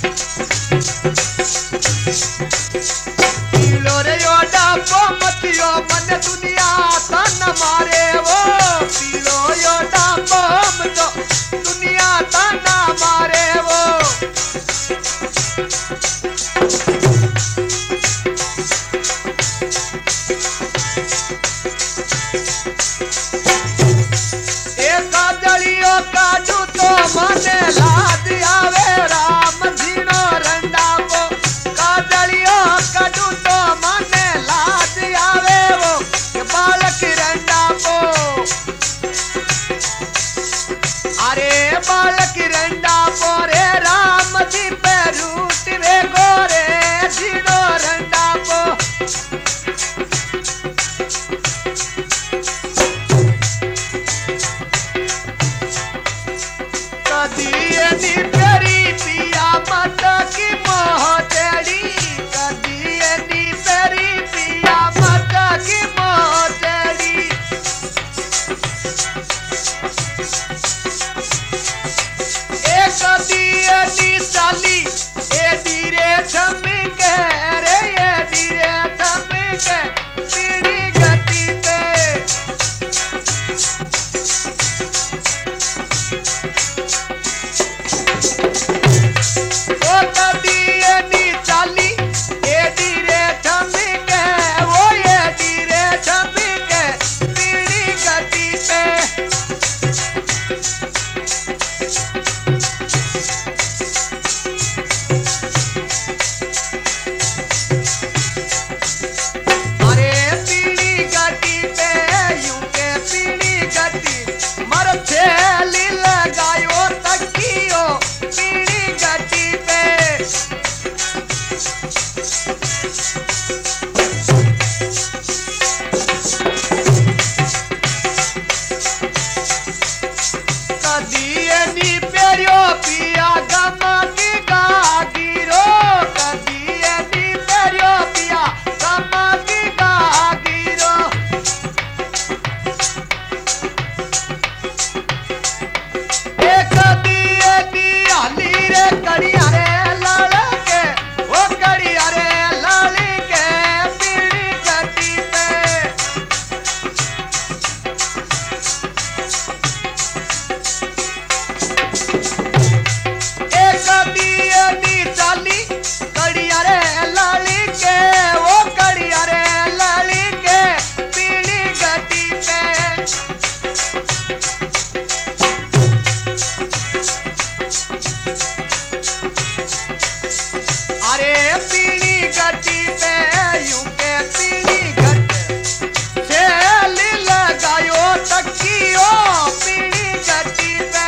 पीलो रे यो डाबो मतियो मन दुनिया तन मारे वो पीलो यो डाबो मतो दुनिया तन मारे वो एक जलियो काजू तो मने लाद आवे राम झीनो रंडाबो काजलियो काजू तो मने लाद आवे वो के बालक रंडाबो अरे बालक रंडाबो रे राम जी पे रूट रे गोरे झीनो रंडाबो कदिए नी पेरी पिया मत की मोहतेड़ी कदिए नी पेरी पिया मत की मोहतेड़ी एक कदिए नी चाली ए धीरे थमी के रे ये धीरे थमी के पीड़ी गति पे ओ कदिए नी चाली ए धीरे थमी के वो ये धीरे थमी के पीड़ी गति पे अरे पीड़ी गति पे यूं के पीड़ी गति मर थैली लगायो तकियो पीड़ी गति पे कदिए नी पेरियो पिया गमा की गागिरो कदिए नी पेरियो पिया गमा की गागिरो एक दिए नी आली रे कड़िया रे लाल के ओ कड़िया रे लाली के पीड़ी गति पे एक दिए नी चाली कड़िया रे लाली के वो कड़िया रे लाली के पीड़ी गति पे अरे पीड़ी गति पे यूं के पीड़ी गति थैली लगायो तकियो पीड़ी गति पे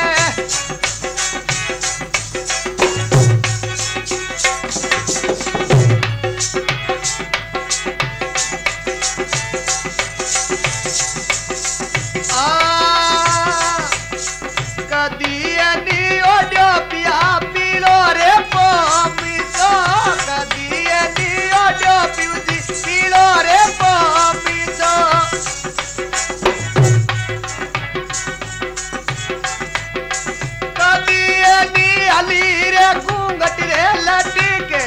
कदिए नी ओडियो पिया पीलो रे पोमीसो कदिए नी ओडियो पिउजी पीलो रे पोमीसो कदिए नी अली रे घूंघट रे लटके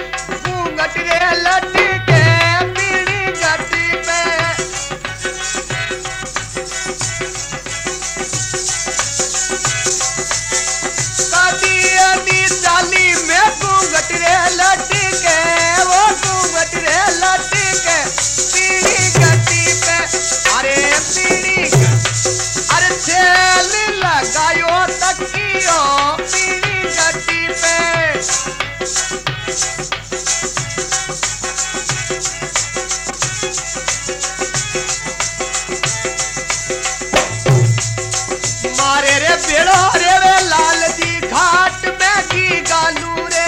पीड़ी गति पे कदिए नी चाली में घूंघट रे लटके वो घूंघट रे लटके पीड़ी गति पे अरे पीड़ी अरे थैली लगायो तकियो पीड़ी गति पे मारे रे बेड़ो रे वे लाल जी घाट में की गालू रे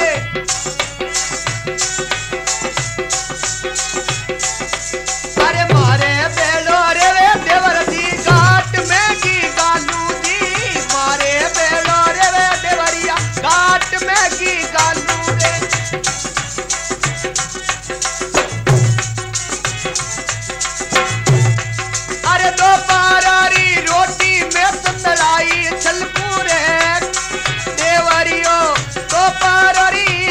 अरे मारे बेड़ो रे वे देवर जी घाट में की गालू जी मारे बेड़ो रे वे देवरिया घाट में की गालू रे अरे दो पारारी रोटी में संदलाई छलपूरे देवरियो दो पारारी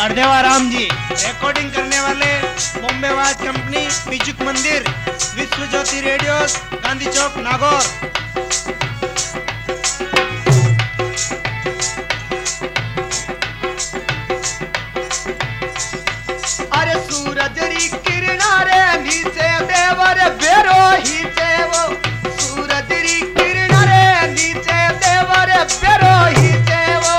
अर्देवा राम जी। रिकॉर्डिंग करने वाले बॉम्बे वाद company, music Mandir, Vishwa Jyoti radio, Gandhi Chowk, Nagaur. अरे सूरज री किरणा रे नीचे देवर बेरो ही से वो, सूरज री किरणा रे नीचे देवर बेरो ही से वो।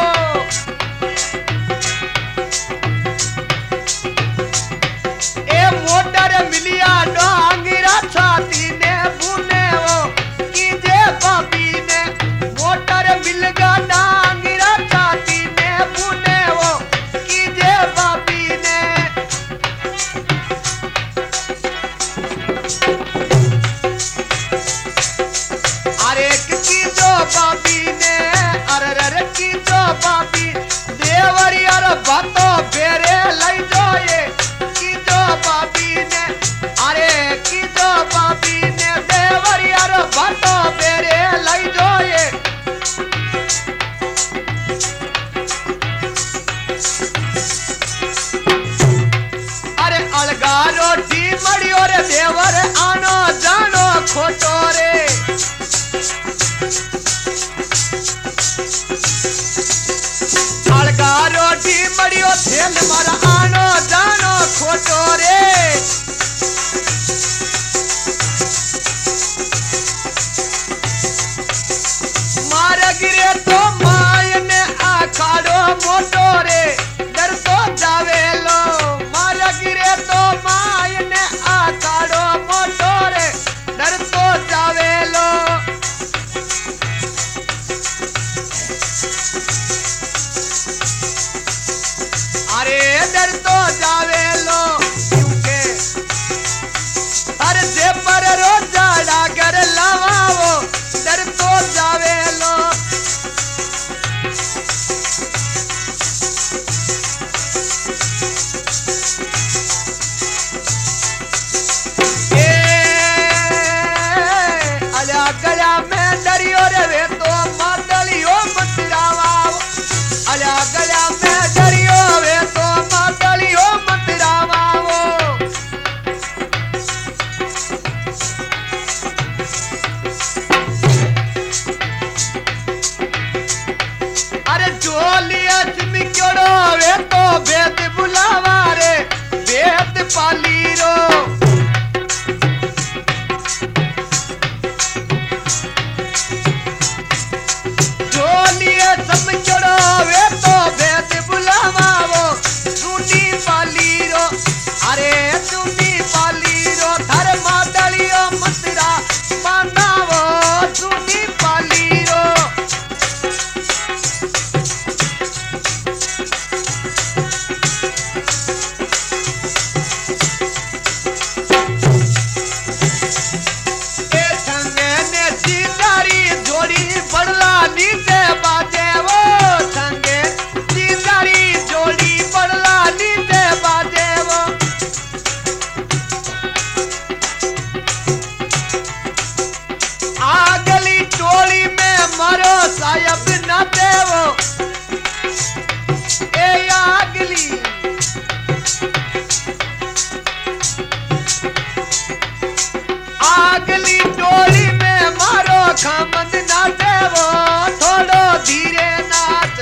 ए मोटर मिलिया डांगरा छाती ने बुने वो, की जे बाबी ने मोटर मिल गा डांगरा छाती ने बुने वो, की जे बाबी ने। अरे की जो बाबी ने, अरे की जो बाबी देवरी अरे बातो बेरे लई जो ये, की जो बाबी ने, अरे की जो बाबी ने देवरी अरे बातो बेरे लई जो ये। अरे अलगा रोटी मड़ियो रे देवर आनो जानो खोटो रे। अलगा रोटी मड़ियो थेल मारा आनो जानो खोटो रे। मार गिरे तो माय ने आखाड़ो मोटो रे, डर तो जावे लो। मार गिरे तो माय ने आखाड़ो मोटो रे, डर तो जावे लो। अरे डर तो जावे लो, क्योंकि हर जे पर रोजा डागर लवाओ, डर तो जावे लो। अल्या गया में डरियो रे वे तो मातलियो मतरावाओ, अल्या गया में डरियो वे तो मातलियो मतरावाओ। अरे जोलिया चिमक्योड़ो वे तो वेद बुलावा रे, वेद पाली रो। जोलिया चिमक्योड़ो वे तो वेद बुलावा वो, सुनी पाली रो। अरे सुनी पाली रो, धर्मा दलियो मतरा मानावो, सुनी पाली रो। ए संगे ने सीतारी जोड़ी पड़ला नीचे बाजे वो, संगे सीतारी जोड़ी पड़ला नीचे बाजे वो। आगली टोली में मरो साहब न देवो, ए आगली आगली टोली में मारो खामद ना देवो, थोड़ो धीरे नाच।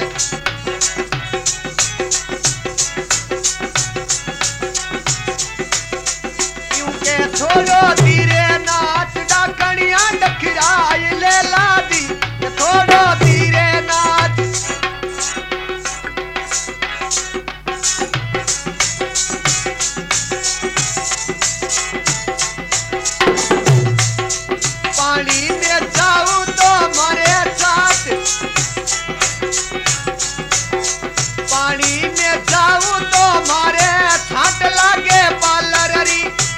क्योंकि थोड़ो धीरे नाच, डाकणिया डखराई ले लादी, थोड़ो धीरे नाच। पानी में जाऊं तो मरे साथ, पानी में जाऊं तो मारे छाट लागे पालरी।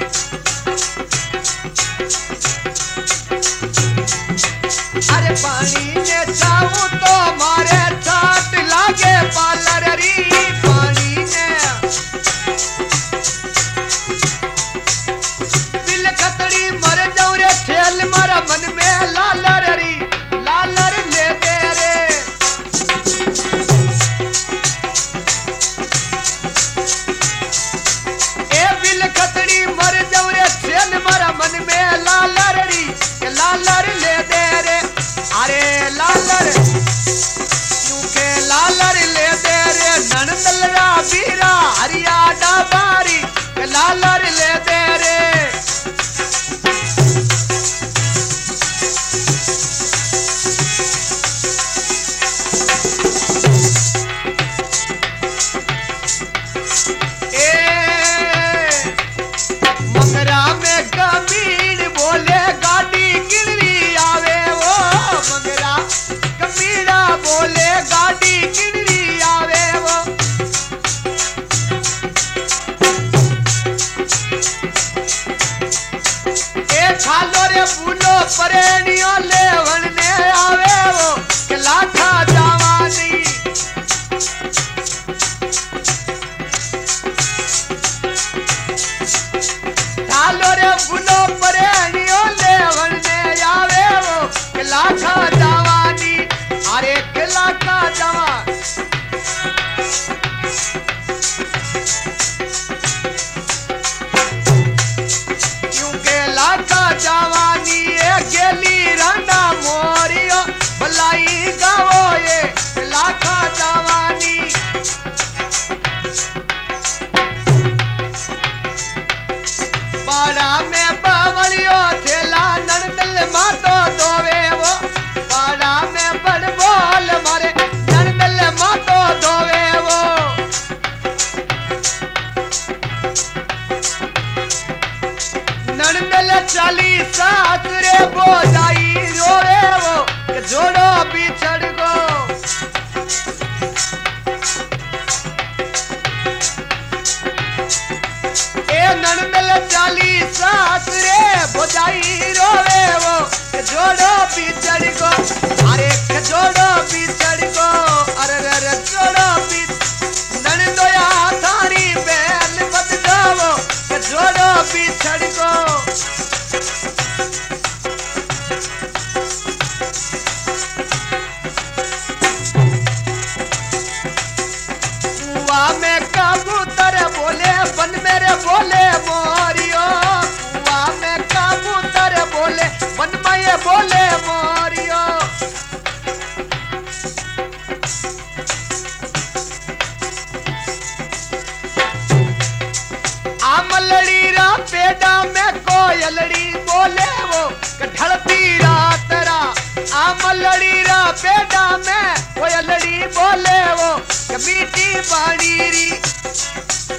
अरे पानी में जाऊं तो मारे छाट लागे पालरी। पानी में दिल खतड़ी मर जाऊं रे, ठेल मारा मन में लालरी, लालर ले दे रे। कमीन बोले गाड़ी किनरी आवे वो मंगरा कमीना बोले गाड़ी किनरी आवे वो छालो रे फूलो परेनियो लेवन ने आवे वो के लाखा जवानी छालो रे फूलो परेनियो लेवन ने आवे वो के लाखा जवानी अरे के लाखा जवान जवानी ये गेली रंडा मोरियो भलाई गावो ये लाखा जवानी पाड़ा में बावलियो थेला नरदल मातो दोवे वो पाड़ा में बड़ बोल मारे नरदल मातो दोवे वो नरदल चाली साथ रे बोझाई रोवे वो के जोड़ो बिछड़ गो ए नरदल चाली साथ रे बोझाई रोवे वो के जोड़ो बिछड़ गो अरे के जोड़ो बिछड़ गो अरे रे जोड़ो नरदोया थारी बैल बद जावो के जोड़ो बिछड़ गो में कबूतर बोले बन मेरे बोले मोरियो कुआ में कबूतर बोले बन में बोले मोरियो आमलड़ी रा पेड़ा में कोयलड़ी बोले वो ढलती रात रा आमलड़ी रा पेड़ा में कोयलड़ी बोले वो मीठी बाड़ी री